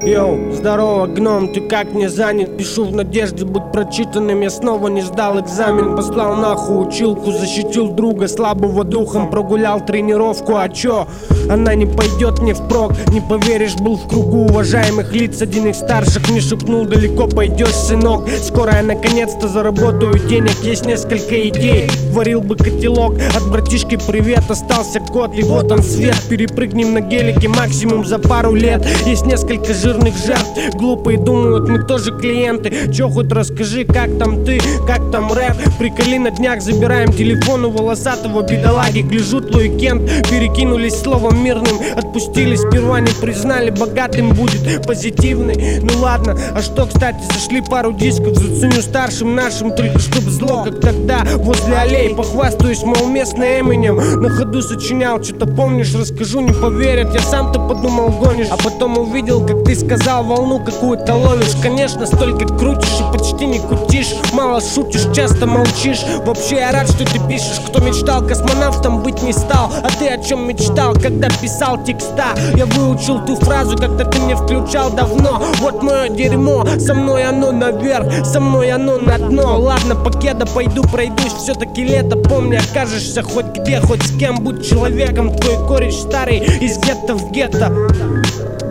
Йоу, здорово, гном, ты как не занят? Пишу в надежде быть прочитанным. Я снова не сдал экзамен. Послал нахуй училку, защитил друга слабого духом. Прогулял тренировку, а чё? Она не пойдет мне впрок. Не поверишь, был в кругу уважаемых лиц. Один из старших мне шепнул: далеко пойдешь, сынок. Скоро я наконец-то заработаю денег. Есть несколько идей, варил бы котелок. От братишки привет, остался кот. И вот он свет, перепрыгнем на гелике максимум за пару лет. Есть несколько жирных жертв, глупые думают, мы тоже клиенты. Чё хоть расскажи, как там ты, как там рэп? Приколи на днях, забираем телефон у волосатого бедолаги. Гляжу, твой Кент, перекинулись словом мирным. Отпустили, сперва не признали, богатым будет позитивный. Ну ладно, а что, кстати, зашли пару дисков. Заценю старшим нашим, только чтоб зло, как тогда возле аллей. Похвастаюсь, мол, местный Эминем. На ходу сочинял, что-то помнишь, расскажу, не поверят. Я сам-то подумал, гонишь, а потом увидел, как ты сказал, волну какую-то ловишь. Конечно, столько крутишь и почти не кутишь. Мало шутишь, часто молчишь. Вообще я рад, что ты пишешь. Кто мечтал космонавтом быть, не стал. А ты о чем мечтал, когда писал текста? Я выучил ту фразу, когда ты мне включал давно. Вот мое дерьмо, со мной оно наверх, со мной оно на дно. Ладно, покеда пойду пройдусь, все-таки лето. Помни, окажешься хоть где, хоть с кем. Будь человеком, твой кореш старый из гетто в гетто.